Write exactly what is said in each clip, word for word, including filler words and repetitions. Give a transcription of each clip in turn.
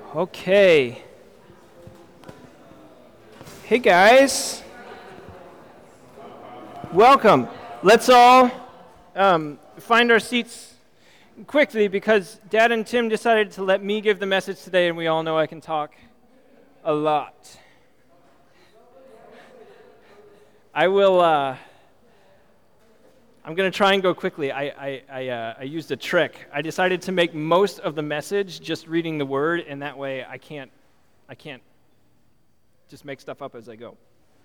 Okay. Hey guys. Welcome. Let's all um, find our seats quickly because Dad and Tim decided to let me give the message today, and we all know I can talk a lot. I will, uh, I'm going to try and go quickly. I, I, I, uh, I used a trick. I decided to make most of the message just reading the word, and that way I can't, I can't just make stuff up as I go.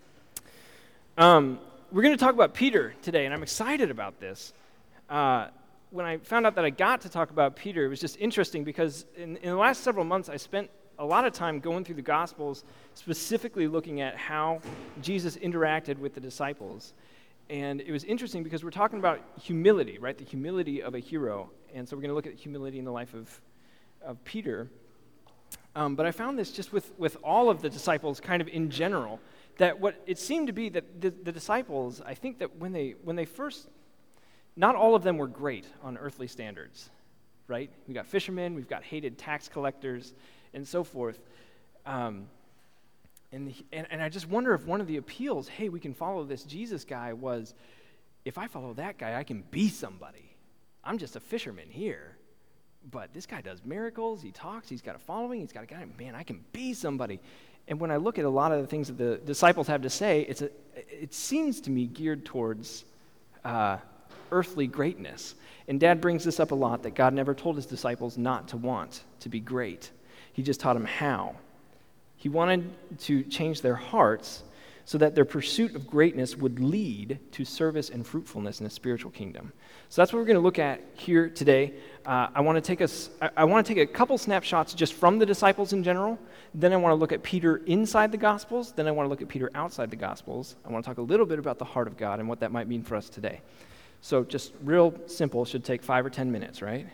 Um, we're going to talk about Peter today, and I'm excited about this. Uh, when I found out that I got to talk about Peter, it was just interesting because in, in the last several months I spent a lot of time going through the Gospels, specifically looking at how Jesus interacted with the disciples. And it was interesting because we're talking about humility, right? The humility of a hero. And so we're going to look at humility in the life of, of Peter. Um, but I found this just with, with all of the disciples kind of in general, that what it seemed to be that the, the disciples, I think that when they when they first, not all of them were great on earthly standards, right? We got fishermen, we've got hated tax collectors, and so forth. Um, and, the, and and I just wonder if one of the appeals, hey, we can follow this Jesus guy, was, if I follow that guy, I can be somebody. I'm just a fisherman here. But this guy does miracles, he talks, he's got a following, he's got a guy, man, I can be somebody. And when I look at a lot of the things that the disciples have to say, it's a, it seems to me geared towards uh, earthly greatness. And Dad brings this up a lot, that God never told his disciples not to want to be great. He just taught them how. He wanted to change their hearts so that their pursuit of greatness would lead to service and fruitfulness in the spiritual kingdom. So that's what we're going to look at here today. Uh, I want to take us. I, I want to take a couple snapshots just from the disciples in general. Then I want to look at Peter inside the Gospels. Then I want to look at Peter outside the Gospels. I want to talk a little bit about the heart of God and what that might mean for us today. So just real simple. Should take five or ten minutes, right?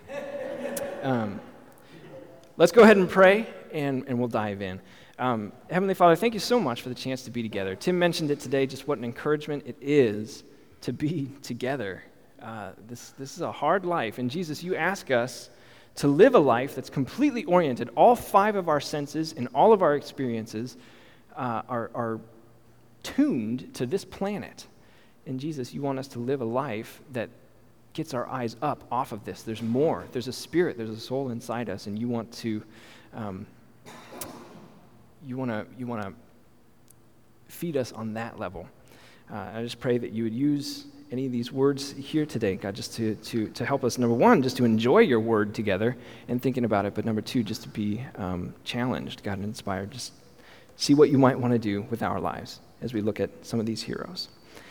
um, let's go ahead and pray, and, and we'll dive in. Um, Heavenly Father, thank you so much for the chance to be together. Tim mentioned it today, just what an encouragement it is to be together. Uh, this, this is a hard life, and Jesus, you ask us to live a life that's completely oriented. All five of our senses and all of our experiences uh, are, are tuned to this planet. And Jesus, you want us to live a life that gets our eyes up off of this. There's more. There's a spirit. There's a soul inside us, and you want to... Um, You want to you want to feed us on that level. Uh, I just pray that you would use any of these words here today, God, just to, to, to help us, number one, just to enjoy your word together and thinking about it, but number two, just to be um, challenged, God, and inspired. Just see what you might want to do with our lives as we look at some of these heroes.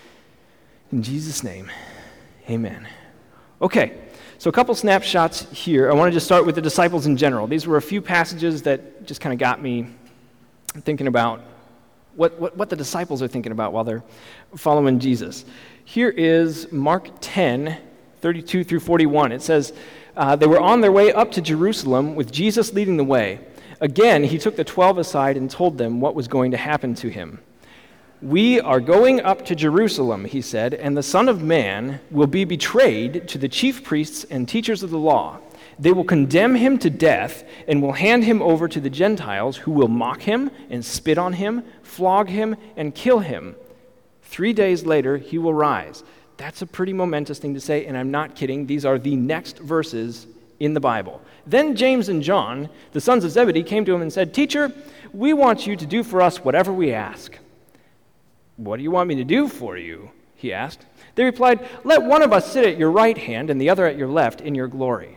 In Jesus' name, amen. Okay, so a couple snapshots here. I want to just start with the disciples in general. These were a few passages that just kind of got me thinking about what, what, what the disciples are thinking about while they're following Jesus. Here is Mark ten, thirty-two through forty-one. It says, uh, they were on their way up to Jerusalem with Jesus leading the way. Again, he took the twelve aside and told them what was going to happen to him. We are going up to Jerusalem, he said, and the Son of Man will be betrayed to the chief priests and teachers of the law. They will condemn him to death and will hand him over to the Gentiles, who will mock him and spit on him, flog him, and kill him. Three days later, he will rise. That's a pretty momentous thing to say, and I'm not kidding. These are the next verses in the Bible. Then James and John, the sons of Zebedee, came to him and said, "Teacher, we want you to do for us whatever we ask." "What do you want me to do for you?" he asked. They replied, "Let one of us sit at your right hand and the other at your left in your glory."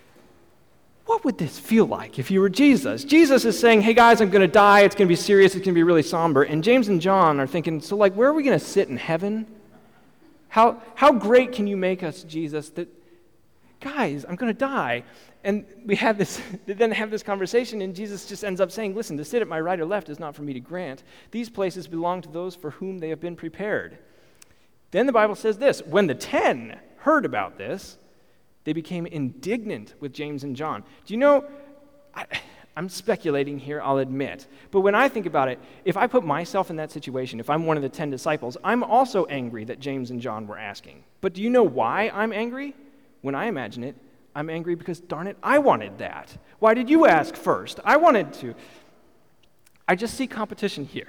What would this feel like if you were Jesus? Jesus is saying, hey guys, I'm going to die, it's going to be serious, it's going to be really somber. And James and John are thinking, so like, where are we going to sit in heaven? How how great can you make us, Jesus, that, guys, I'm going to die. And we have this, they then have this conversation, and Jesus just ends up saying, listen, to sit at my right or left is not for me to grant. These places belong to those for whom they have been prepared. Then the Bible says this, when the ten heard about this, they became indignant with James and John. Do you know, I, I'm speculating here, I'll admit, but when I think about it, if I put myself in that situation, if I'm one of the ten disciples, I'm also angry that James and John were asking. But do you know why I'm angry? When I imagine it, I'm angry because, darn it, I wanted that. Why did you ask first? I wanted to. I just see competition here.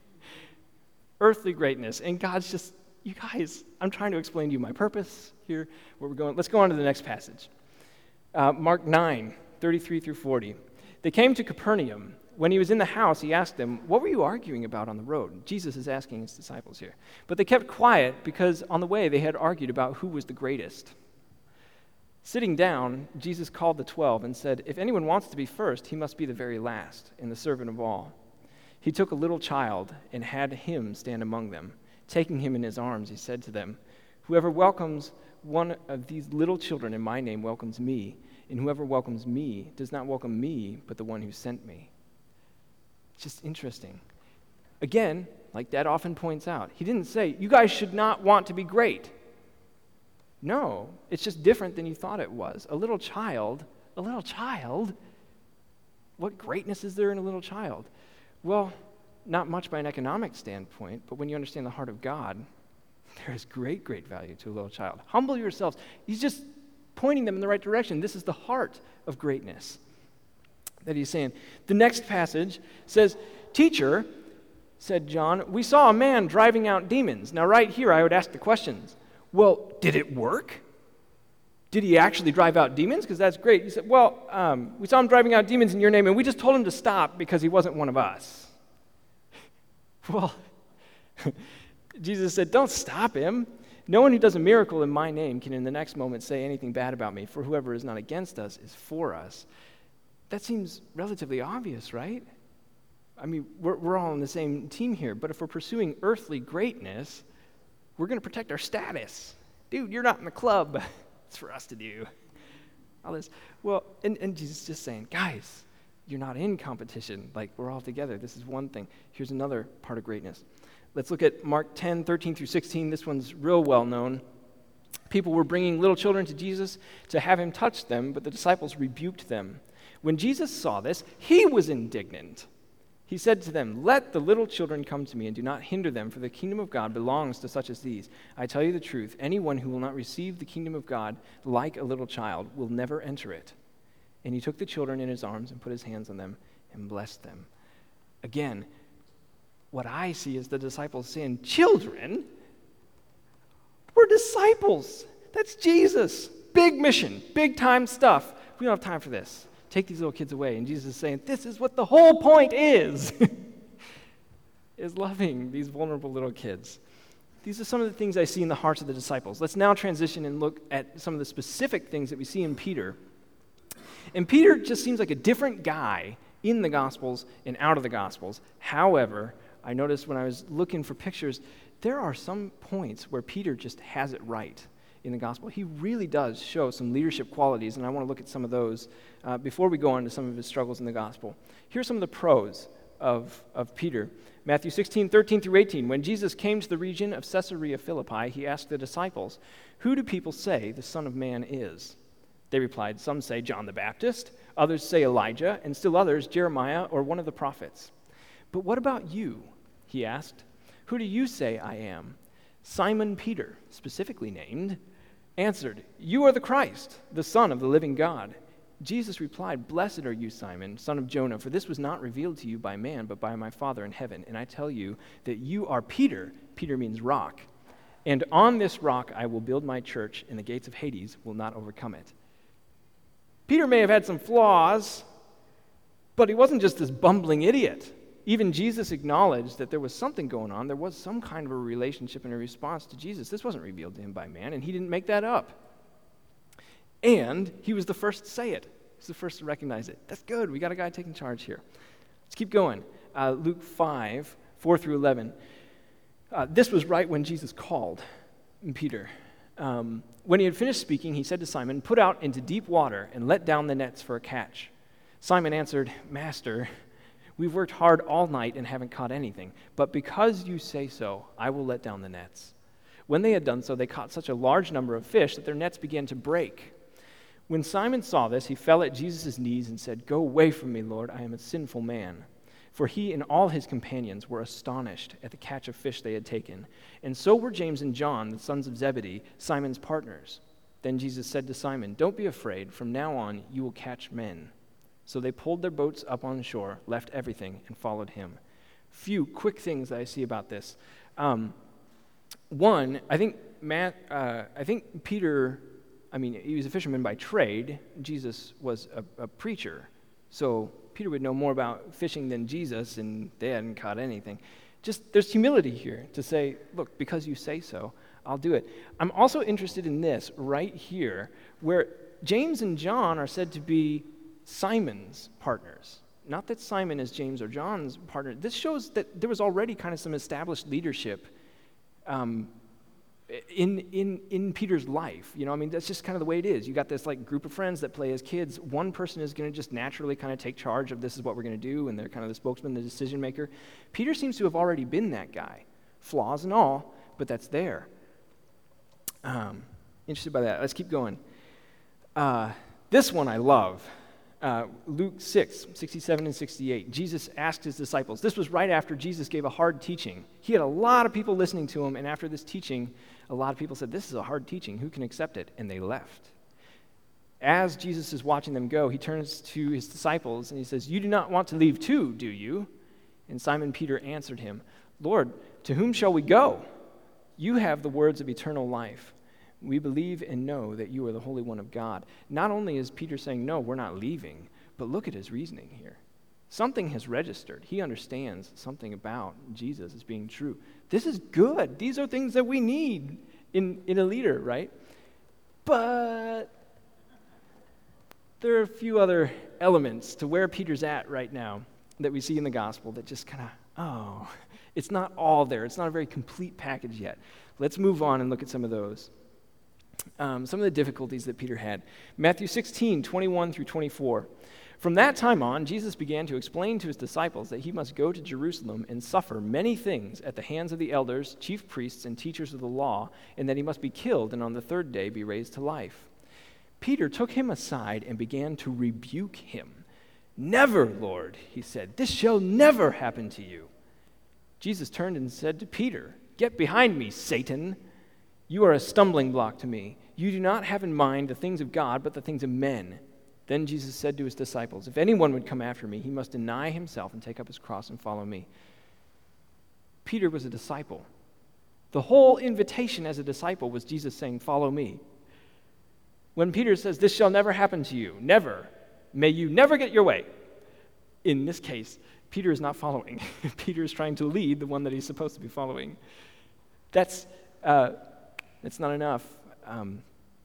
Earthly greatness. And God's just, you guys, I'm trying to explain to you my purpose here, where we're going. Let's go on to the next passage. Uh, Mark nine, thirty-three through forty. They came to Capernaum. When he was in the house, he asked them, what were you arguing about on the road? Jesus is asking his disciples here. But they kept quiet because on the way they had argued about who was the greatest. Sitting down, Jesus called the twelve and said, if anyone wants to be first, he must be the very last and the servant of all. He took a little child and had him stand among them. Taking him in his arms, he said to them, whoever welcomes one of these little children in my name welcomes me, and whoever welcomes me does not welcome me, but the one who sent me. It's just interesting. Again, like Dad often points out, he didn't say, you guys should not want to be great. No, it's just different than you thought it was. A little child, a little child? What greatness is there in a little child? Well, not much by an economic standpoint, but when you understand the heart of God, there is great, great value to a little child. Humble yourselves. He's just pointing them in the right direction. This is the heart of greatness that he's saying. The next passage says, teacher, said John, we saw a man driving out demons. Now right here I would ask the questions. Well, did it work? Did he actually drive out demons? Because that's great. He said, well, um, we saw him driving out demons in your name, and we just told him to stop because he wasn't one of us. Well, Jesus said, don't stop him. No one who does a miracle in my name can in the next moment say anything bad about me, for whoever is not against us is for us. That seems relatively obvious, right? I mean, we're, we're all on the same team here, but if we're pursuing earthly greatness, we're going to protect our status. Dude, you're not in the club. It's for us to do. All this. Well, and, and Jesus is just saying, guys, you're not in competition. Like, we're all together. This is one thing. Here's another part of greatness. Let's look at Mark ten, thirteen through sixteen. This one's real well known. People were bringing little children to Jesus to have him touch them, but the disciples rebuked them. When Jesus saw this, he was indignant. He said to them, let the little children come to me and do not hinder them, for the kingdom of God belongs to such as these. I tell you the truth, anyone who will not receive the kingdom of God like a little child will never enter it. And he took the children in his arms and put his hands on them and blessed them. Again, what I see is the disciples saying, children? We're disciples. That's Jesus. Big mission, big time stuff. We don't have time for this. Take these little kids away. And Jesus is saying, this is what the whole point is, is loving these vulnerable little kids. These are some of the things I see in the hearts of the disciples. Let's now transition and look at some of the specific things that we see in Peter. And Peter just seems like a different guy in the Gospels and out of the Gospels. However, I noticed when I was looking for pictures, there are some points where Peter just has it right in the gospel. He really does show some leadership qualities, and I want to look at some of those uh, before we go on to some of his struggles in the gospel. Here's some of the pros of, of Peter. Matthew sixteen, thirteen through eighteen. When Jesus came to the region of Caesarea Philippi, he asked the disciples, who do people say the Son of Man is? They replied, some say John the Baptist, others say Elijah, and still others Jeremiah or one of the prophets. But what about you? He asked. Who do you say I am? Simon Peter, specifically named, answered, you are the Christ, the Son of the living God. Jesus replied, blessed are you, Simon, son of Jonah, for this was not revealed to you by man, but by my Father in heaven. And I tell you that you are Peter. Peter means rock. And on this rock I will build my church, and the gates of Hades will not overcome it. Peter may have had some flaws, but he wasn't just this bumbling idiot. Even Jesus acknowledged that there was something going on. There was some kind of a relationship and a response to Jesus. This wasn't revealed to him by man, and he didn't make that up. And he was the first to say it. He was the first to recognize it. That's good. We got a guy taking charge here. Let's keep going. Uh, Luke five, four through eleven. Uh, this was right when Jesus called Peter. Um, when he had finished speaking, he said to Simon, put out into deep water and let down the nets for a catch. Simon answered, Master, we've worked hard all night and haven't caught anything, but because you say so, I will let down the nets. When they had done so, they caught such a large number of fish that their nets began to break. When Simon saw this, he fell at Jesus' knees and said, go away from me, Lord, I am a sinful man. For he and all his companions were astonished at the catch of fish they had taken. And so were James and John, the sons of Zebedee, Simon's partners. Then Jesus said to Simon, "Don't be afraid. From now on, you will catch men." So they pulled their boats up on shore, left everything, and followed him. Few quick things that I see about this. Um, one, I think Matt, uh, I think Peter, I mean, he was a fisherman by trade. Jesus was a, a preacher. So Peter would know more about fishing than Jesus, and they hadn't caught anything. Just, there's humility here to say, look, because you say so, I'll do it. I'm also interested in this right here, where James and John are said to be Simon's partners. Not that Simon is James or John's partner. This shows that there was already kind of some established leadership um, in in in Peter's life. You know, I mean, that's just kind of the way it is. You got this like group of friends that play as kids. One person is going to just naturally kind of take charge of this is what we're going to do, and they're kind of the spokesman, the decision maker. Peter seems to have already been that guy, flaws and all, but that's there. Um, interested by that. Let's keep going. Uh, this one I love. Uh, Luke six, sixty-seven and sixty-eight. Jesus asked his disciples. This was right after Jesus gave a hard teaching. He had a lot of people listening to him, and after this teaching, a lot of people said, this is a hard teaching. Who can accept it? And they left. As Jesus is watching them go, he turns to his disciples, and he says, you do not want to leave too, do you? And Simon Peter answered him, Lord, to whom shall we go? You have the words of eternal life. We believe and know that you are the Holy One of God. Not only is Peter saying, no, we're not leaving, but look at his reasoning here. Something has registered. He understands something about Jesus as being true. This is good. These are things that we need in, in a leader, right? But there are a few other elements to where Peter's at right now that we see in the gospel that just kind of, oh, it's not all there. It's not a very complete package yet. Let's move on and look at some of those. Um, some of the difficulties that Peter had. Matthew sixteen, twenty-one through twenty-four. From that time on, Jesus began to explain to his disciples that he must go to Jerusalem and suffer many things at the hands of the elders, chief priests, and teachers of the law, and that he must be killed and on the third day be raised to life. Peter took him aside and began to rebuke him. Never, Lord, he said, this shall never happen to you. Jesus turned and said to Peter, get behind me, Satan. You are a stumbling block to me. You do not have in mind the things of God, but the things of men. Then Jesus said to his disciples, if anyone would come after me, he must deny himself and take up his cross and follow me. Peter was a disciple. The whole invitation as a disciple was Jesus saying, follow me. When Peter says, this shall never happen to you, never, may you never get your way. In this case, Peter is not following. Peter is trying to lead the one that he's supposed to be following. That's... Uh, It's not enough. Um,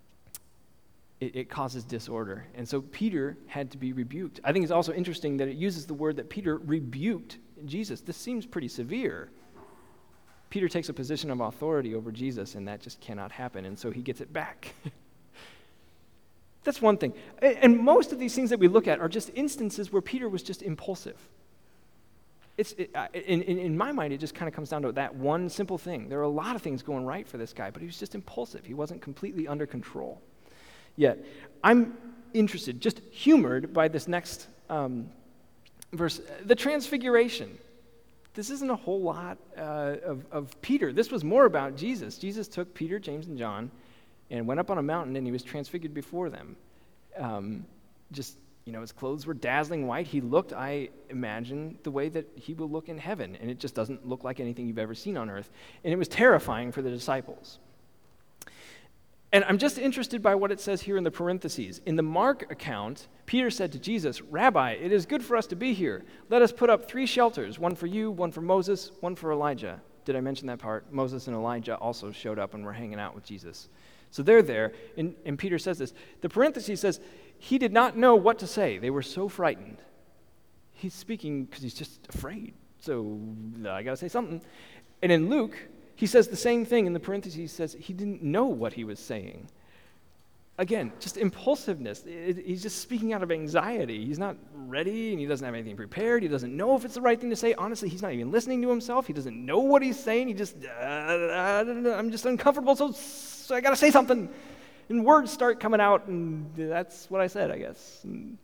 it, it causes disorder. And so Peter had to be rebuked. I think it's also interesting that it uses the word that Peter rebuked Jesus. This seems pretty severe. Peter takes a position of authority over Jesus, and that just cannot happen, and so he gets it back. That's one thing. And most of these things that we look at are just instances where Peter was just impulsive. It's, it, in, in, in my mind, it just kind of comes down to that one simple thing. There are a lot of things going right for this guy, but he was just impulsive. He wasn't completely under control. Yet, I'm interested, just humored by this next um, verse, the transfiguration. This isn't a whole lot uh, of, of Peter. This was more about Jesus. Jesus took Peter, James, and John and went up on a mountain, and he was transfigured before them. Um, just... You know, his clothes were dazzling white. He looked, I imagine, the way that he will look in heaven, and it just doesn't look like anything you've ever seen on earth. And it was terrifying for the disciples. And I'm just interested by what it says here in the parentheses. In the Mark account, Peter said to Jesus, Rabbi, it is good for us to be here. Let us put up three shelters, one for you, one for Moses, one for Elijah. Did I mention that part? Moses and Elijah also showed up and were hanging out with Jesus. So they're there, and, and Peter says this. The parentheses says, he did not know what to say. They were so frightened. He's speaking because he's just afraid. So I got to say something. And in Luke, he says the same thing. In the parentheses, he says he didn't know what he was saying. Again, just impulsiveness. It, it, he's just speaking out of anxiety. He's not ready, and he doesn't have anything prepared. He doesn't know if it's the right thing to say. Honestly, he's not even listening to himself. He doesn't know what he's saying. He just, uh, I'm just uncomfortable, so, so I got to say something. And words start coming out, and that's what I said, I guess.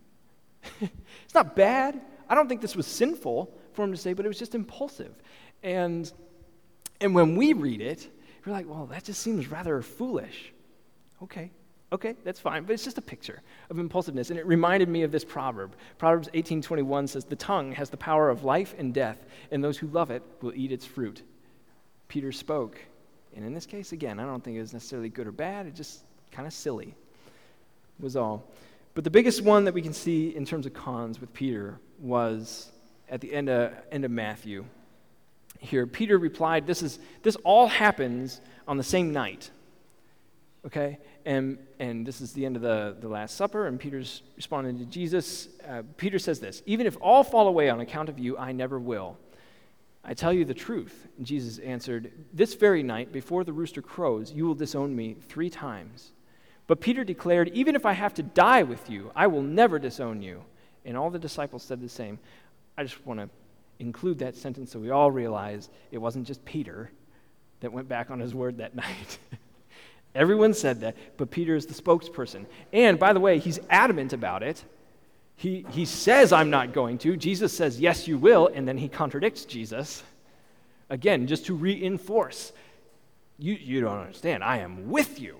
It's not bad. I don't think this was sinful for him to say, but it was just impulsive. And and when we read it, we're like, well, that just seems rather foolish. Okay. Okay, that's fine, but it's just a picture of impulsiveness, and it reminded me of this proverb. Proverbs eighteen twenty-one says, "The tongue has the power of life and death, and those who love it will eat its fruit." Peter spoke, and in this case, again, I don't think it was necessarily good or bad, it just kind of silly was all. But the biggest one that we can see in terms of cons with Peter was at the end of, end of Matthew. Here, Peter replied, this is this all happens on the same night. Okay, and and this is the end of the, the Last Supper, and Peter's responding to Jesus. Uh, Peter says this, "Even if all fall away on account of you, I never will. I tell you the truth." And Jesus answered, "This very night, before the rooster crows, you will disown me three times." But Peter declared, "Even if I have to die with you, I will never disown you." And all the disciples said the same. I just want to include that sentence so we all realize it wasn't just Peter that went back on his word that night. Everyone said that, but Peter is the spokesperson. And by the way, he's adamant about it. He, he says, "I'm not going to." Jesus says, "Yes, you will," and then he contradicts Jesus. Again, just to reinforce, you, you don't understand, I am with you.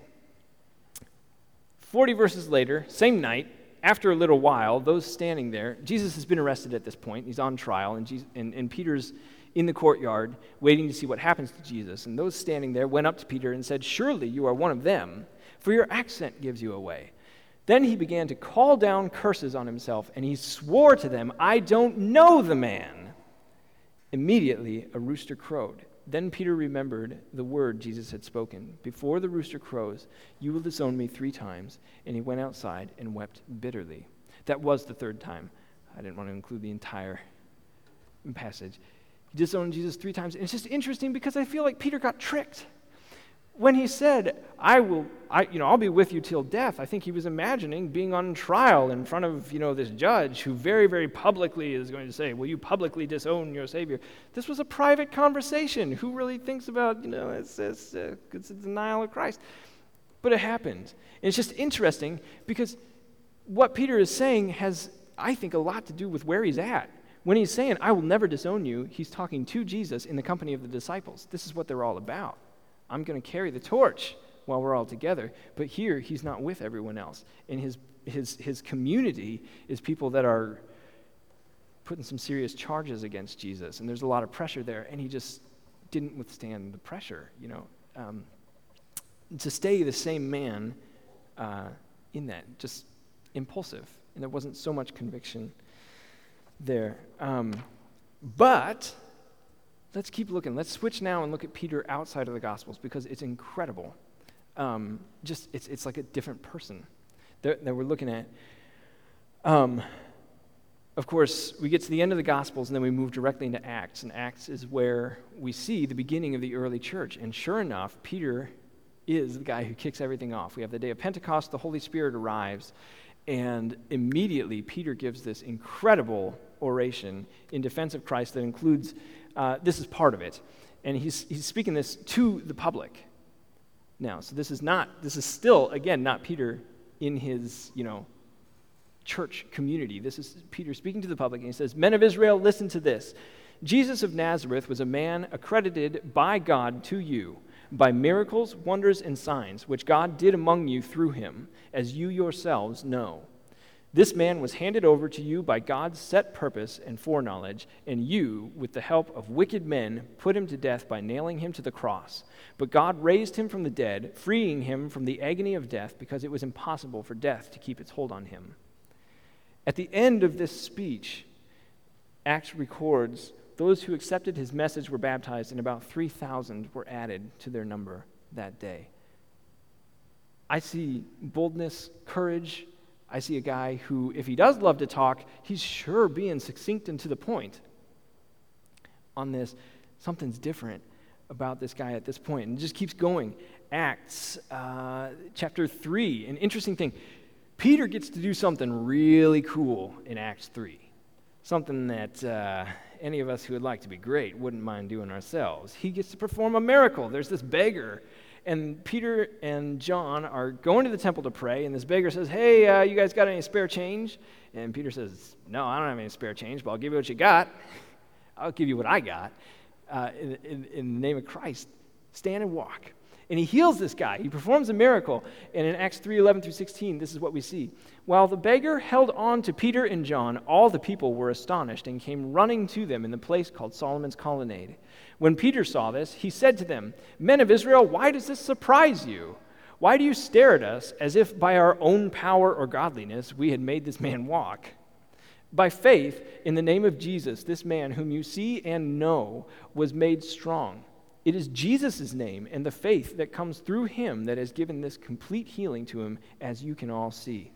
Forty verses later, same night, after a little while, those standing there, Jesus has been arrested at this point. He's on trial, and, Jesus, and, and Peter's in the courtyard waiting to see what happens to Jesus. And those standing there went up to Peter and said, "Surely you are one of them, for your accent gives you away." Then he began to call down curses on himself, and he swore to them, "I don't know the man." Immediately a rooster crowed. Then Peter remembered the word Jesus had spoken, "Before the rooster crows, you will disown me three times." And he went outside and wept bitterly. That was the third time. I didn't want to include the entire passage. He disowned Jesus three times. And it's just interesting because I feel like Peter got tricked. When he said, I will, I, you know, I'll be with you till death, I think he was imagining being on trial in front of, you know, this judge who very, very publicly is going to say, "Will you publicly disown your Savior?" This was a private conversation. Who really thinks about, you know, it's, it's, uh, it's a denial of Christ? But it happened. And it's just interesting because what Peter is saying has, I think, a lot to do with where he's at. When he's saying, "I will never disown you," he's talking to Jesus in the company of the disciples. This is what they're all about. I'm going to carry the torch while we're all together. But here, he's not with everyone else. And his his his community is people that are putting some serious charges against Jesus. And there's a lot of pressure there. And he just didn't withstand the pressure, you know. Um, to stay the same man uh, in that, just impulsive. And there wasn't so much conviction there. Um, but... Let's keep looking. Let's switch now and look at Peter outside of the Gospels because it's incredible. Um, just it's it's like a different person that, that we're looking at. Um, of course, we get to the end of the Gospels and then we move directly into Acts. And Acts is where we see the beginning of the early church. And sure enough, Peter is the guy who kicks everything off. We have the day of Pentecost. The Holy Spirit arrives. And immediately, Peter gives this incredible oration in defense of Christ that includes... Uh, this is part of it, and he's he's speaking this to the public now. So this is not this is still again not Peter in his you know church community. This is Peter speaking to the public, and he says, "Men of Israel, listen to this. Jesus of Nazareth was a man accredited by God to you by miracles, wonders, and signs, which God did among you through him, as you yourselves know. This man was handed over to you by God's set purpose and foreknowledge, and you, with the help of wicked men, put him to death by nailing him to the cross. But God raised him from the dead, freeing him from the agony of death, because it was impossible for death to keep its hold on him." At the end of this speech, Acts records those who accepted his message were baptized, and about three thousand were added to their number that day. I see boldness, courage. I see a guy who, if he does love to talk, he's sure being succinct and to the point on this. Something's different about this guy at this point, and it just keeps going. Acts uh, chapter three, an interesting thing. Peter gets to do something really cool in Acts three, something that uh, any of us who would like to be great wouldn't mind doing ourselves. He gets to perform a miracle. There's this beggar, and Peter and John are going to the temple to pray, and this beggar says, "Hey, uh, you guys got any spare change?" And Peter says, "No, I don't have any spare change, but I'll give you what you got. I'll give you what I got. Uh, in, in, in the name of Christ, stand and walk." And he heals this guy. He performs a miracle. And in Acts three eleven through sixteen, this is what we see. While the beggar held on to Peter and John, all the people were astonished and came running to them in the place called Solomon's Colonnade. When Peter saw this, he said to them, "Men of Israel, why does this surprise you? Why do you stare at us as if by our own power or godliness we had made this man walk? By faith, in the name of Jesus, this man whom you see and know was made strong. It is Jesus' name and the faith that comes through him that has given this complete healing to him, as you can all see."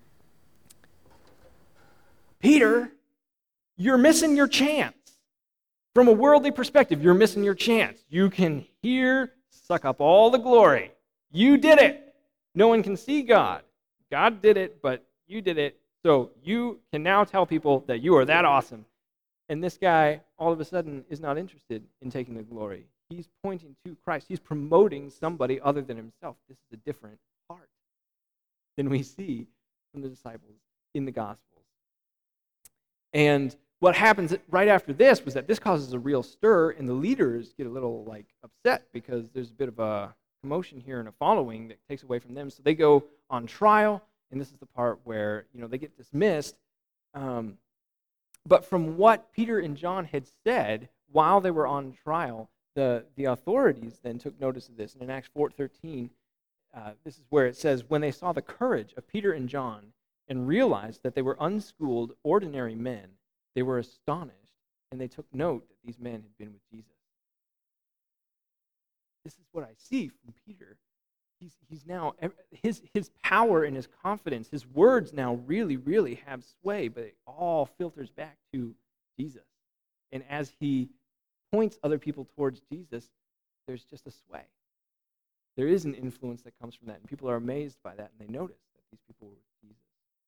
Peter, you're missing your chance. From a worldly perspective, you're missing your chance. You can hear, suck up all the glory. You did it. No one can see God. God did it, but you did it. So you can now tell people that you are that awesome. And this guy, all of a sudden, is not interested in taking the glory. He's pointing to Christ. He's promoting somebody other than himself. This is a different heart than we see from the disciples in the Gospels. And what happens right after this was that this causes a real stir, and the leaders get a little like upset because there's a bit of a commotion here and a following that takes away from them. So they go on trial. And this is the part where, you know, they get dismissed. Um, but from what Peter and John had said while they were on trial, the, the authorities then took notice of this. And in Acts four thirteen, uh, this is where it says, "When they saw the courage of Peter and John and realized that they were unschooled, ordinary men, they were astonished, and they took note that these men had been with Jesus." This is what I see from Peter. He's, he's now, his, his power and his confidence, his words now really, really have sway, but it all filters back to Jesus. And as he points other people towards Jesus, there's just a sway. There is an influence that comes from that, and people are amazed by that, and they notice that these people were with Jesus.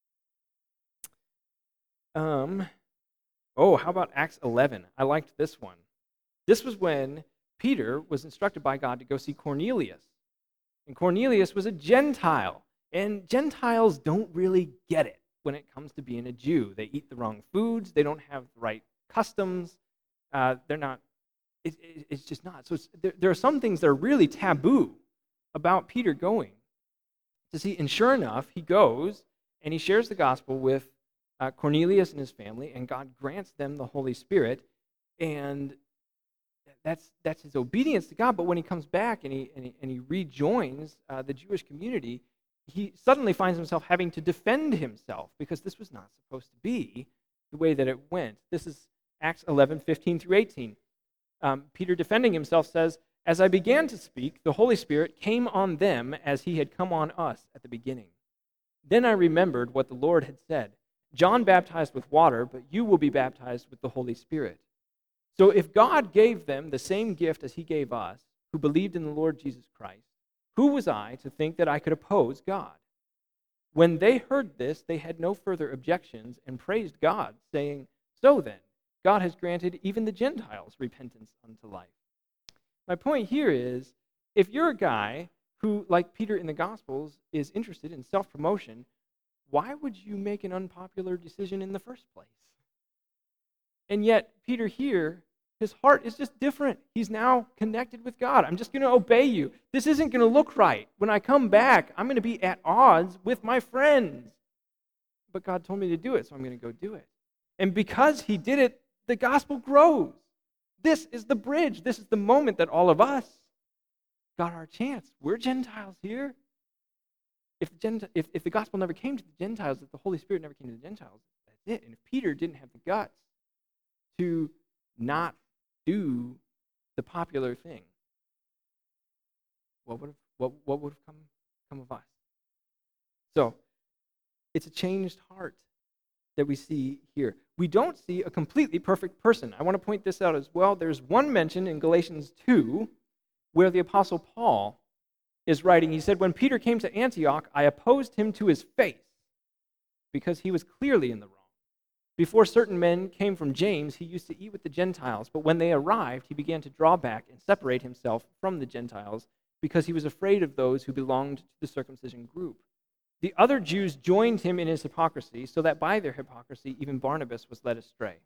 Um, oh, how about Acts eleven? I liked this one. This was when Peter was instructed by God to go see Cornelius. And Cornelius was a Gentile, and Gentiles don't really get it when it comes to being a Jew. They eat the wrong foods. They don't have the right customs. Uh, they're not, it, it, it's just not. So it's, there, there are some things that are really taboo about Peter going to see. And sure enough, he goes, and he shares the gospel with uh, Cornelius and his family, and God grants them the Holy Spirit, and That's that's his obedience to God. But when he comes back and he and he, and he rejoins uh, the Jewish community, he suddenly finds himself having to defend himself because this was not supposed to be the way that it went. This is Acts eleven, fifteen through eighteen. Um, Peter, defending himself, says, "As I began to speak, the Holy Spirit came on them as he had come on us at the beginning. Then I remembered what the Lord had said. John baptized with water, but you will be baptized with the Holy Spirit. So if God gave them the same gift as he gave us, who believed in the Lord Jesus Christ, who was I to think that I could oppose God?" When they heard this, they had no further objections and praised God, saying, "So then, God has granted even the Gentiles repentance unto life." My point here is, if you're a guy who, like Peter in the Gospels, is interested in self-promotion, why would you make an unpopular decision in the first place? And yet, Peter here, his heart is just different. He's now connected with God. I'm just going to obey you. This isn't going to look right. When I come back, I'm going to be at odds with my friends. But God told me to do it, so I'm going to go do it. And because he did it, the gospel grows. This is the bridge. This is the moment that all of us got our chance. We're Gentiles here. If the, Gent- if, if the gospel never came to the Gentiles, if the Holy Spirit never came to the Gentiles, that's it. And if Peter didn't have the guts to not do the popular thing, what would have, what, what would have come, come of us? So, it's a changed heart that we see here. We don't see a completely perfect person. I want to point this out as well. There's one mention in Galatians two where the Apostle Paul is writing. He said, "When Peter came to Antioch, I opposed him to his face because he was clearly in the wrong. Before certain men came from James, he used to eat with the Gentiles, but when they arrived, he began to draw back and separate himself from the Gentiles because he was afraid of those who belonged to the circumcision group. The other Jews joined him in his hypocrisy, so that by their hypocrisy, even Barnabas was led astray."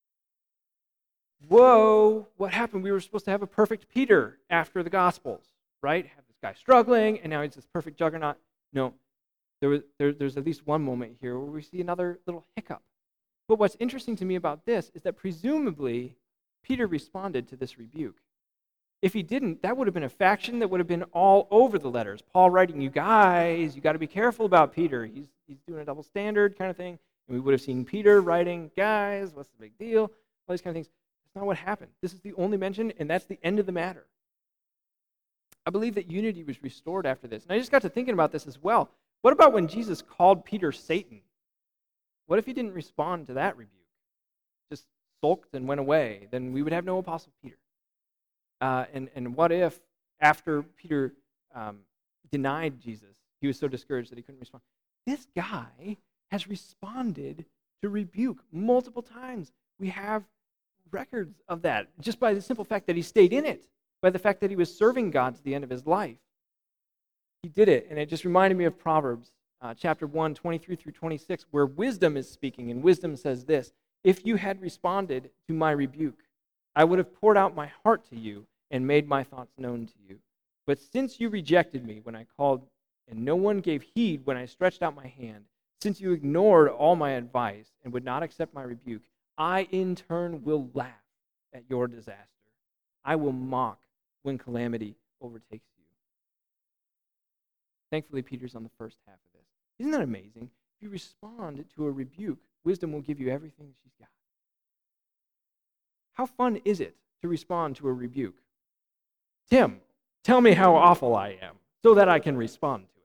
Whoa, what happened? We were supposed to have a perfect Peter after the Gospels. right? Have this guy struggling, and now he's this perfect juggernaut. No, there was, there, there's at least one moment here where we see another little hiccup. But what's interesting to me about this is that presumably Peter responded to this rebuke. If he didn't, that would have been a faction that would have been all over the letters. Paul writing, you guys, you got to be careful about Peter. He's, he's doing a double standard kind of thing. And we would have seen Peter writing, guys, what's the big deal? All these kind of things. That's not what happened. This is the only mention, and that's the end of the matter. I believe that unity was restored after this. And I just got to thinking about this as well. What about when Jesus called Peter Satan? What if he didn't respond to that rebuke? Just sulked and went away? Then we would have no Apostle Peter. Uh, and, and what if after Peter um, denied Jesus, he was so discouraged that he couldn't respond? This guy has responded to rebuke multiple times. We have records of that just by the simple fact that he stayed in it, by the fact that he was serving God to the end of his life. He did it, and it just reminded me of Proverbs uh, chapter one, twenty-three through twenty-six, where wisdom is speaking, and wisdom says this, if you had responded to my rebuke, I would have poured out my heart to you and made my thoughts known to you. But since you rejected me when I called, and no one gave heed when I stretched out my hand, since you ignored all my advice and would not accept my rebuke, I in turn will laugh at your disaster. I will mock when calamity overtakes you. Thankfully, Peter's on the first half of this. Isn't that amazing? If you respond to a rebuke, wisdom will give you everything she's got. How fun is it to respond to a rebuke? Tim, tell me how awful I am so that I can respond to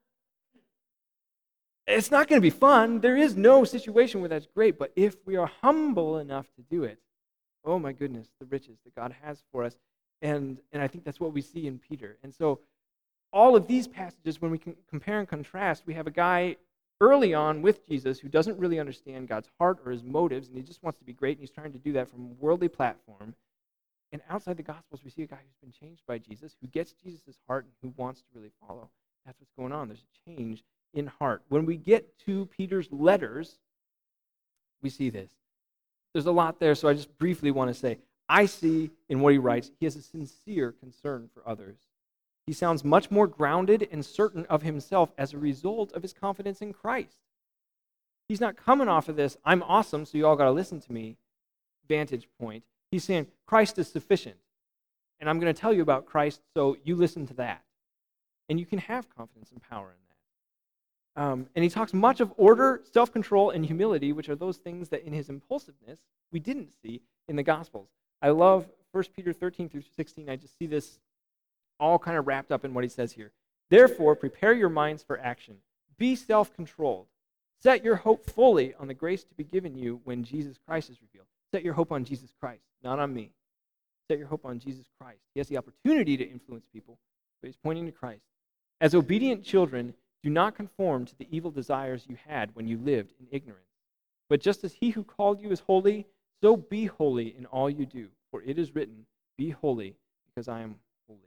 it. It's not going to be fun. There is no situation where that's great, but if we are humble enough to do it, oh my goodness, the riches that God has for us. And, and I think that's what we see in Peter. And so all of these passages, when we can compare and contrast, we have a guy early on with Jesus who doesn't really understand God's heart or his motives, and he just wants to be great, and he's trying to do that from a worldly platform. And outside the Gospels, we see a guy who's been changed by Jesus, who gets Jesus' heart and who wants to really follow. That's what's going on. There's a change in heart. When we get to Peter's letters, we see this. There's a lot there, so I just briefly want to say, I see in what he writes, he has a sincere concern for others. He sounds much more grounded and certain of himself as a result of his confidence in Christ. He's not coming off of this, I'm awesome, so you all got to listen to me, vantage point. He's saying, Christ is sufficient, and I'm going to tell you about Christ, so you listen to that. And you can have confidence and power in that. Um, and he talks much of order, self-control, and humility, which are those things that in his impulsiveness we didn't see in the Gospels. I love First Peter thirteen through sixteen. I just see this all kind of wrapped up in what he says here. Therefore, prepare your minds for action. Be self-controlled. Set your hope fully on the grace to be given you when Jesus Christ is revealed. Set your hope on Jesus Christ, not on me. Set your hope on Jesus Christ. He has the opportunity to influence people, but he's pointing to Christ. As obedient children, do not conform to the evil desires you had when you lived in ignorance. But just as he who called you is holy, so be holy in all you do. For it is written, be holy, because I am holy.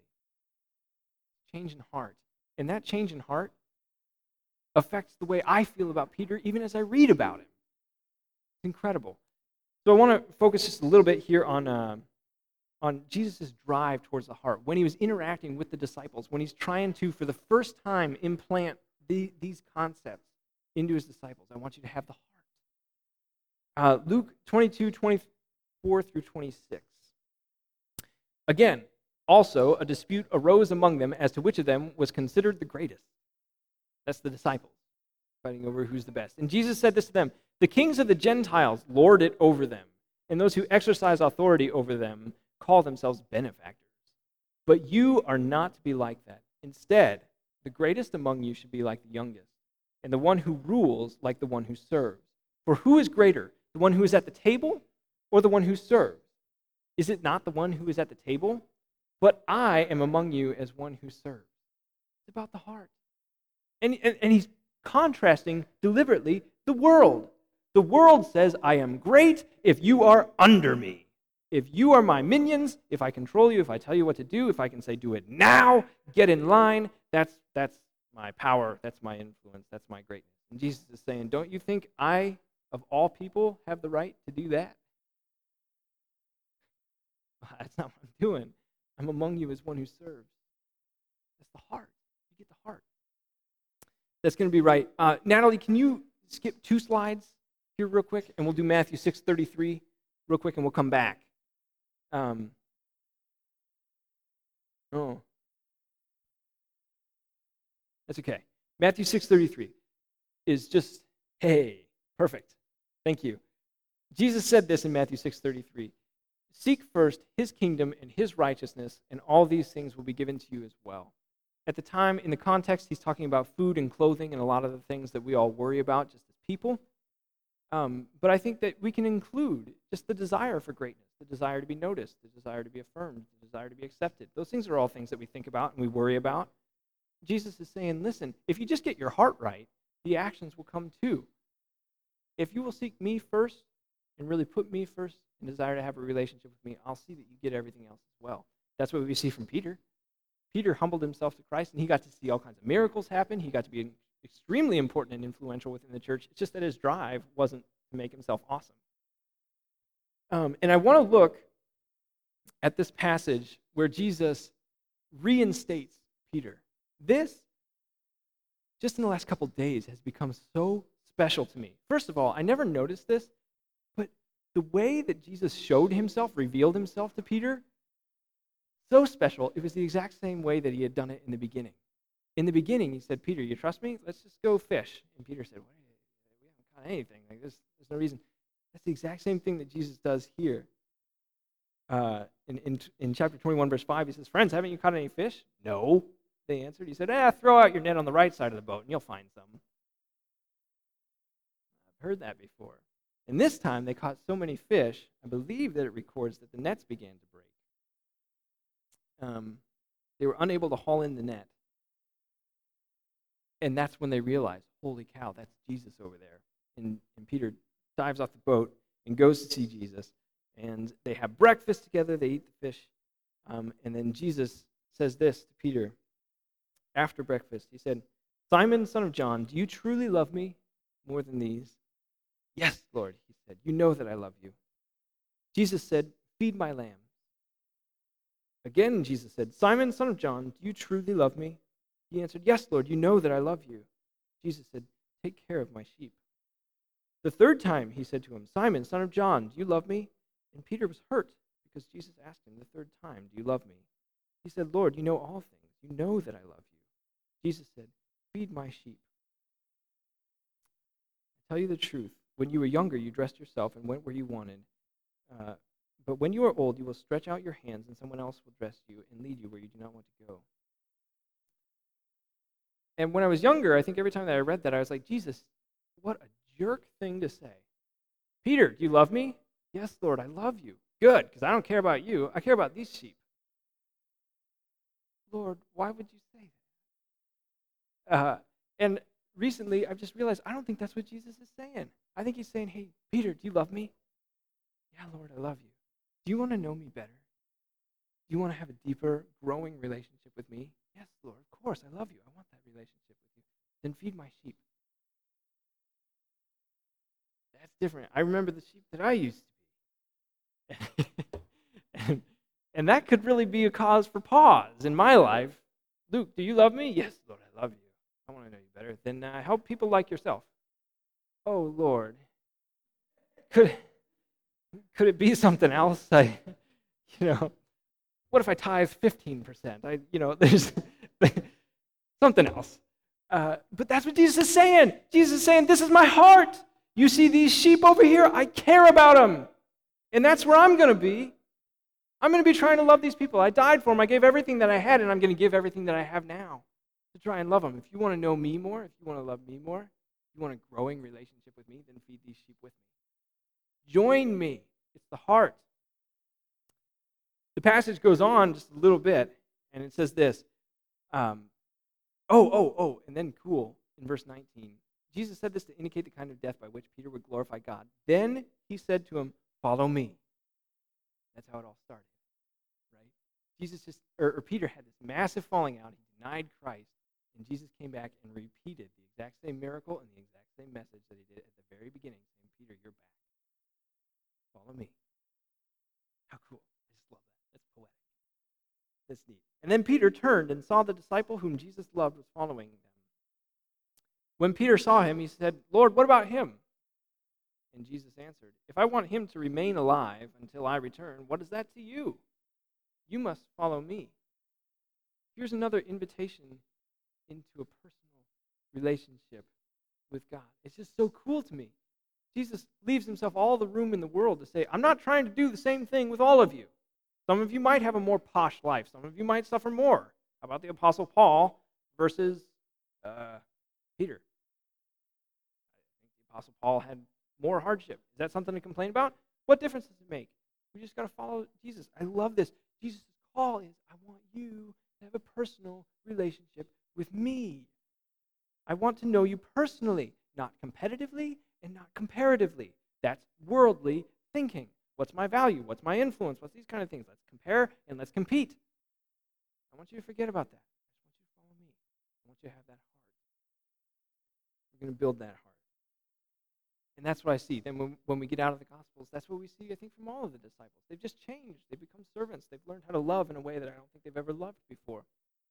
Change in heart. And that change in heart affects the way I feel about Peter, even as I read about him. It's incredible. So I want to focus just a little bit here on, uh, on Jesus' drive towards the heart. When he was interacting with the disciples, when he's trying to, for the first time, implant the, these concepts into his disciples. I want you to have the heart. Uh, Luke twenty-two, twenty-four through twenty-six. Again, also a dispute arose among them as to which of them was considered the greatest. That's the disciples, fighting over who's the best. And Jesus said this to them, the kings of the Gentiles lord it over them, and those who exercise authority over them call themselves benefactors. But you are not to be like that. Instead, the greatest among you should be like the youngest, and the one who rules like the one who serves. For who is greater, the one who is at the table or the one who serves? Is it not the one who is at the table? But I am among you as one who serves. It's about the heart. And, and, and he's contrasting deliberately the world. The world says, I am great if you are under me. If you are my minions, if I control you, if I tell you what to do, if I can say, do it now, get in line, that's, that's my power, that's my influence, that's my greatness. And Jesus is saying, don't you think I, of all people, have the right to do that? That's not what I'm doing. I'm among you as one who serves. the heart. You get the heart. That's going to be right. Uh, Natalie, can you skip two slides here real quick, and we'll do Matthew six thirty-three real quick, and we'll come back. Um, oh, that's okay. Matthew six thirty-three is just, hey, perfect. Thank you. Jesus said this in Matthew six thirty-three. Seek first his kingdom and his righteousness, and all these things will be given to you as well. At the time, in the context, he's talking about food and clothing and a lot of the things that we all worry about just as people. Um, but I think that we can include just the desire for greatness, the desire to be noticed, the desire to be affirmed, the desire to be accepted. Those things are all things that we think about and we worry about. Jesus is saying, listen, if you just get your heart right, the actions will come too. If you will seek me first and really put me first and desire to have a relationship with me, I'll see that you get everything else as well. That's what we see from Peter. Peter humbled himself to Christ, and he got to see all kinds of miracles happen. He got to be extremely important and influential within the church. It's just that his drive wasn't to make himself awesome. Um, and I want to look at this passage where Jesus reinstates Peter. This, just in the last couple days, has become so special to me. First of all, I never noticed this, but the way that Jesus showed himself, revealed himself to Peter, so special, it was the exact same way that he had done it in the beginning. In the beginning, he said, Peter, you trust me? Let's just go fish. And Peter said, Wait, we haven't caught anything. Like this, there's no reason. That's the exact same thing that Jesus does here. Uh, in, in, in chapter twenty-one, verse five, he says, friends, haven't you caught any fish? No, they answered. He said, ah, throw out your net on the right side of the boat, and you'll find some. I've heard that before. And this time, they caught so many fish, I believe that it records that the nets began to break. Um, they were unable to haul in the net. And that's when they realized, holy cow, that's Jesus over there. And, and Peter dives off the boat and goes to see Jesus. And they have breakfast together. They eat the fish. Um, and then Jesus says this to Peter after breakfast. He said, Simon, son of John, do you truly love me more than these? Yes, Lord, he said. You know that I love you. Jesus said, feed my lambs. Again, Jesus said, Simon, son of John, do you truly love me? He answered, yes, Lord, you know that I love you. Jesus said, take care of my sheep. The third time he said to him, Simon, son of John, do you love me? And Peter was hurt because Jesus asked him the third time, do you love me? He said, Lord, you know all things. You know that I love you. Jesus said, feed my sheep. I tell you the truth. When you were younger, you dressed yourself and went where you wanted. Uh, but when you are old, you will stretch out your hands and someone else will dress you and lead you where you do not want to go. And when I was younger, I think every time that I read that, I was like, Jesus, what a jerk thing to say. Peter, do you love me? Yes, Lord, I love you. Good, because I don't care about you. I care about these sheep. Lord, why would you say that? Uh, and recently, I've just realized I don't think that's what Jesus is saying. I think he's saying, hey, Peter, do you love me? Yeah, Lord, I love you. Do you want to know me better? Do you want to have a deeper, growing relationship with me? Yes, Lord, of course, I love you. I want that relationship with you. Then feed my sheep. That's different. I remember the sheep that I used to be. and, and that could really be a cause for pause in my life. Luke, do you love me? Yes, Lord, I love you. I want to know you better. Then uh, help people like yourself. Oh, Lord. Could, could it be something else? I, you know, what if I tithe fifteen percent? I, you know, there's something else. Uh, but that's what Jesus is saying. Jesus is saying, this is my heart. You see these sheep over here? I care about them. And that's where I'm going to be. I'm going to be trying to love these people. I died for them. I gave everything that I had, and I'm going to give everything that I have now to try and love them. If you want to know me more, if you want to love me more, if you want a growing relationship with me, then feed these sheep with me. Join me. It's the heart. The passage goes on just a little bit, and it says this. Um, oh, oh, oh, and then cool, in verse nineteen. Jesus said this to indicate the kind of death by which Peter would glorify God. Then he said to him, follow me. That's how it all started, right? Jesus just, or, or Peter had this massive falling out. He denied Christ, and Jesus came back and repeated the exact same miracle and the exact same message that he did at the very beginning, saying, Peter, you're back. Follow me. How cool. I just love that. That's poetic. That's neat. And then Peter turned and saw the disciple whom Jesus loved was following them. When Peter saw him, he said, Lord, what about him? And Jesus answered, if I want him to remain alive until I return, what is that to you? You must follow me. Here's another invitation into a personal relationship with God. It's just so cool to me. Jesus leaves himself all the room in the world to say, I'm not trying to do the same thing with all of you. Some of you might have a more posh life. Some of you might suffer more. How about the Apostle Paul versus uh, Peter? I think the Apostle Paul had more hardship. Is that something to complain about? What difference does it make? We just got to follow Jesus. I love this. Jesus' call is, I want you to have a personal relationship with me. I want to know you personally, not competitively and not comparatively. That's worldly thinking. What's my value? What's my influence? What's these kind of things? Let's compare and let's compete. I want you to forget about that. I just want you to follow me. I want you to have that heart. We're going to build that heart. And that's what I see. Then when, when we get out of the Gospels, that's what we see, I think, from all of the disciples. They've just changed. They've become servants. They've learned how to love in a way that I don't think they've ever loved before.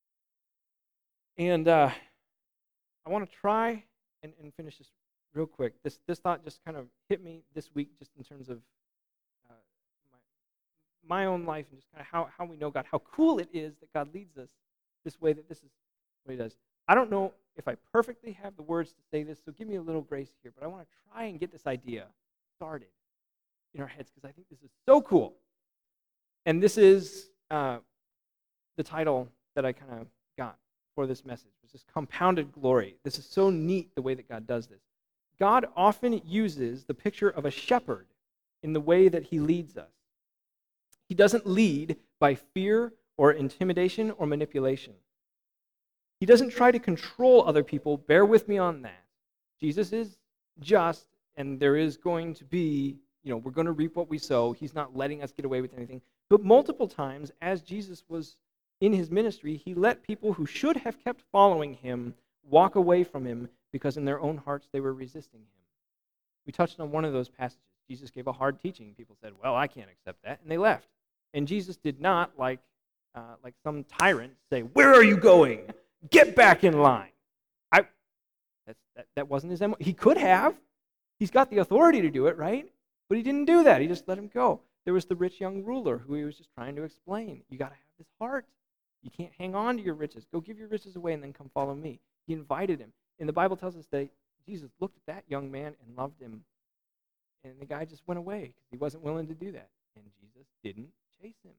And uh, I want to try and, and finish this real quick. This this thought just kind of hit me this week just in terms of uh, my, my own life and just kind of how, how we know God, how cool it is that God leads us this way, that this is what he does. I don't know if I perfectly have the words to say this, so give me a little grace here, but I want to try and get this idea started in our heads because I think this is so cool. And this is uh, the title that I kind of got for this message, was this compounded glory. This is so neat the way that God does this. God often uses the picture of a shepherd in the way that he leads us. He doesn't lead by fear or intimidation or manipulation. He doesn't try to control other people. Bear with me on that. Jesus is just, and there is going to be, you know, we're going to reap what we sow. He's not letting us get away with anything. But multiple times, as Jesus was in his ministry, he let people who should have kept following him walk away from him because in their own hearts they were resisting him. We touched on one of those passages. Jesus gave a hard teaching. People said, well, I can't accept that, and they left. And Jesus did not, like, uh, like some tyrant, say, where are you going? Get back in line. I, that's, that, that wasn't his M O. He could have. He's got the authority to do it, right? But he didn't do that. He just let him go. There was the rich young ruler who he was just trying to explain. You got to have this heart. You can't hang on to your riches. Go give your riches away and then come follow me. He invited him. And the Bible tells us that Jesus looked at that young man and loved him. And the guy just went away because he wasn't willing to do that. And Jesus didn't chase him.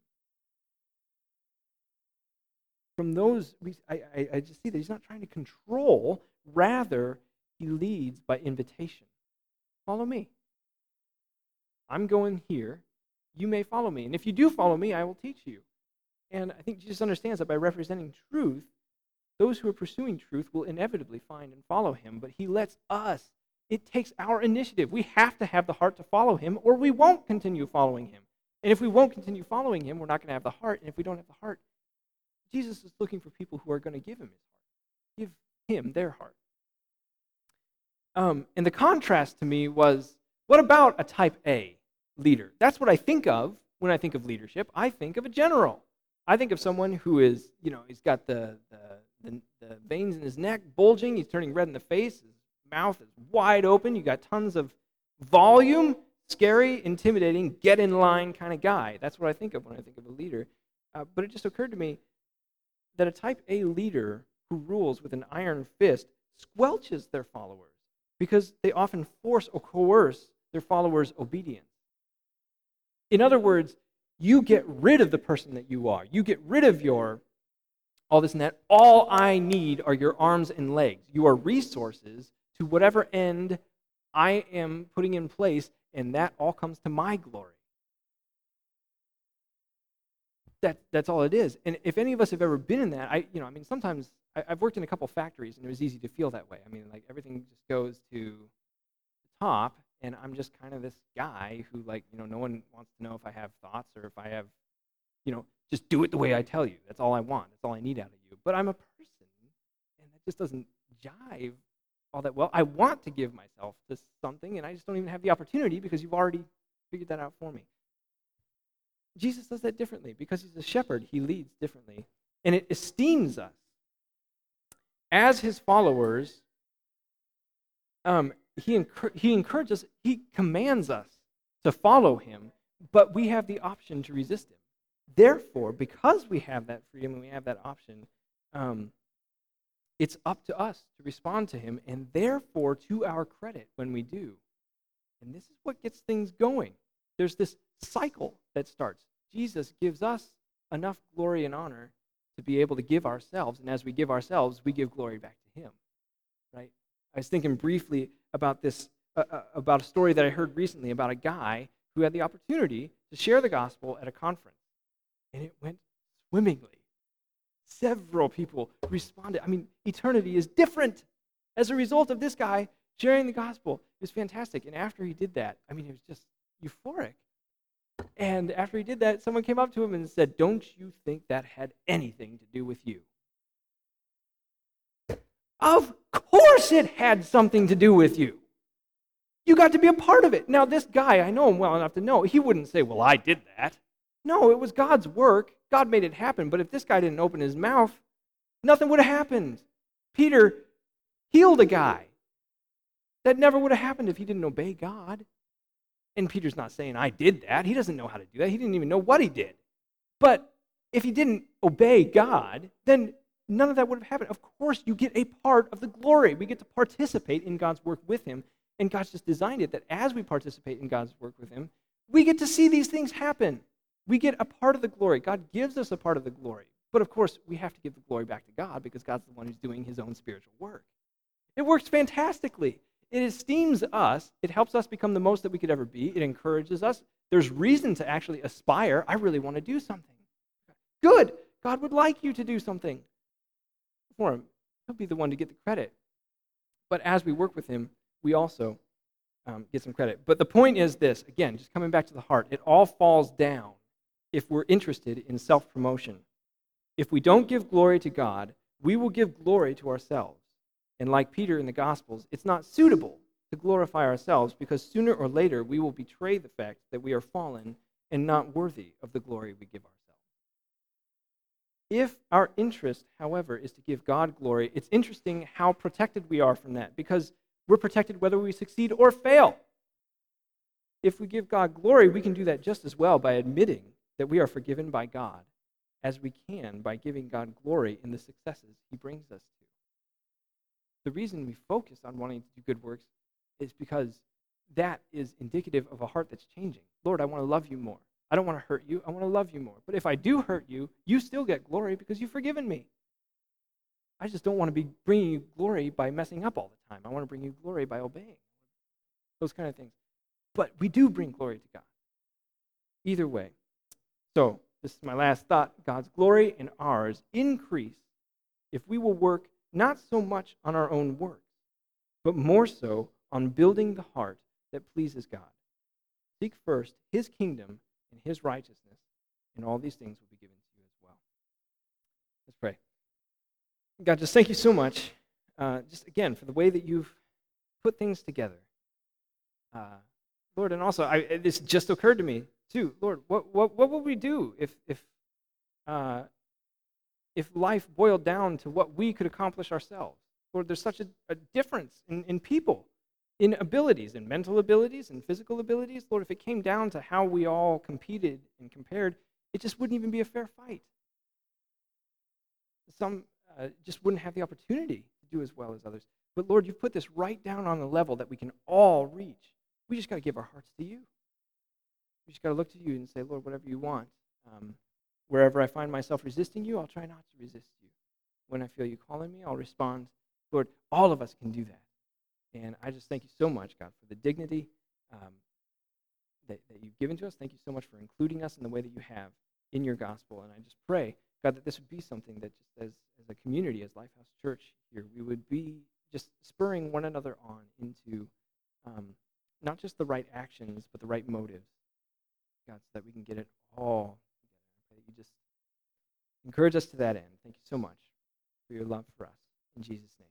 From those, we, I, I, I just see that he's not trying to control. Rather, he leads by invitation. Follow me. I'm going here. You may follow me. And if you do follow me, I will teach you. And I think Jesus understands that by representing truth, those who are pursuing truth will inevitably find and follow him. But he lets us. It takes our initiative. We have to have the heart to follow him, or we won't continue following him. And if we won't continue following him, we're not going to have the heart. And if we don't have the heart, Jesus is looking for people who are going to give him his heart, give him their heart. Um, and the contrast to me was, what about a type A leader? That's what I think of when I think of leadership. I think of a general. I think of someone who is, you know, he's got the, the, the, the veins in his neck bulging. He's turning red in the face. His mouth is wide open. You got tons of volume, scary, intimidating, get in line kind of guy. That's what I think of when I think of a leader. Uh, but it just occurred to me that a type A leader who rules with an iron fist squelches their followers because they often force or coerce their followers' obedience. In other words, you get rid of the person that you are. You get rid of your all this and that. All I need are your arms and legs. You are resources to whatever end I am putting in place, and that all comes to my glory. That, that's all it is. And if any of us have ever been in that, I, you know, I mean, sometimes I, I've worked in a couple factories, and it was easy to feel that way. I mean, like everything just goes to the top, and I'm just kind of this guy who, like, you know, no one wants to know if I have thoughts or if I have, you know, just do it the way I tell you. That's all I want. That's all I need out of you. But I'm a person, and that just doesn't jive all that well. I want to give myself to something, and I just don't even have the opportunity because you've already figured that out for me. Jesus does that differently. Because he's a shepherd, he leads differently. and it esteems us. As his followers, um, he, encour- he encourages, he commands us to follow him, but we have the option to resist him. Therefore, because we have that freedom and we have that option, um, it's up to us to respond to him, and therefore to our credit when we do. And this is what gets things going. There's this cycle that starts. Jesus gives us enough glory and honor to be able to give ourselves, and as we give ourselves, we give glory back to him, right? I was thinking briefly about this, uh, uh, about a story that I heard recently about a guy who had the opportunity to share the gospel at a conference, and it went swimmingly. Several people responded. I mean, eternity is different as a result of this guy sharing the gospel. It was fantastic. And after he did that, I mean, it was just euphoric. And after he did that, someone came up to him and said, "Don't you think that had anything to do with you?" Of course it had something to do with you. You got to be a part of it. Now, this guy, I know him well enough to know, he wouldn't say, "Well, I did that." No, it was God's work. God made it happen. But if this guy didn't open his mouth, nothing would have happened. Peter healed a guy. That never would have happened if he didn't obey God. And Peter's not saying, "I did that." He doesn't know how to do that. He didn't even know what he did. But if he didn't obey God, then none of that would have happened. Of course, you get a part of the glory. We get to participate in God's work with him. And God's just designed it that as we participate in God's work with him, we get to see these things happen. We get a part of the glory. God gives us a part of the glory. But of course, we have to give the glory back to God because God's the one who's doing his own spiritual work. It works fantastically. It esteems us. It helps us become the most that we could ever be. It encourages us. There's reason to actually aspire. I really want to do something. Good. God would like you to do something for him. He'll be the one to get the credit. But as we work with him, we also um, get some credit. But the point is this, again, just coming back to the heart, it all falls down if we're interested in self-promotion. If we don't give glory to God, we will give glory to ourselves. And like Peter in the Gospels, it's not suitable to glorify ourselves because sooner or later we will betray the fact that we are fallen and not worthy of the glory we give ourselves. If our interest, however, is to give God glory, it's interesting how protected we are from that because we're protected whether we succeed or fail. If we give God glory, we can do that just as well by admitting that we are forgiven by God as we can by giving God glory in the successes he brings us to. The reason we focus on wanting to do good works is because that is indicative of a heart that's changing. Lord, I want to love you more. I don't want to hurt you. I want to love you more. But if I do hurt you, you still get glory because you've forgiven me. I just don't want to be bringing you glory by messing up all the time. I want to bring you glory by obeying. Those kind of things. But we do bring glory to God. Either way. So, this is my last thought. God's glory and ours increase if we will work not so much on our own works, but more so on building the heart that pleases God. Seek first his kingdom and his righteousness, and all these things will be given to you as well. Let's pray. God, just thank you so much, uh, just again, for the way that you've put things together. Uh, Lord, and also, I, this just occurred to me, too. Lord, what what, what would we do if if uh, if life boiled down to what we could accomplish ourselves? Lord, there's such a, a difference in, in people, in abilities, in mental abilities, and physical abilities. Lord, if it came down to how we all competed and compared, it just wouldn't even be a fair fight. Some uh, just wouldn't have the opportunity to do as well as others. But Lord, you've put this right down on the level that we can all reach. We just got to give our hearts to you. We just got to look to you and say, Lord, whatever you want. Um, wherever I find myself resisting you, I'll try not to resist you. When I feel you calling me, I'll respond. Lord, all of us can do that. And I just thank you so much, God, for the dignity um, that, that you've given to us. Thank you so much for including us in the way that you have in your gospel. And I just pray, God, that this would be something that just as, as a community, as Lifehouse Church here, we would be just spurring one another on into um, not just the right actions, but the right motives, God, so that we can get it all together. I pray that you just encourage us to that end. Thank you so much for your love for us. In Jesus' name.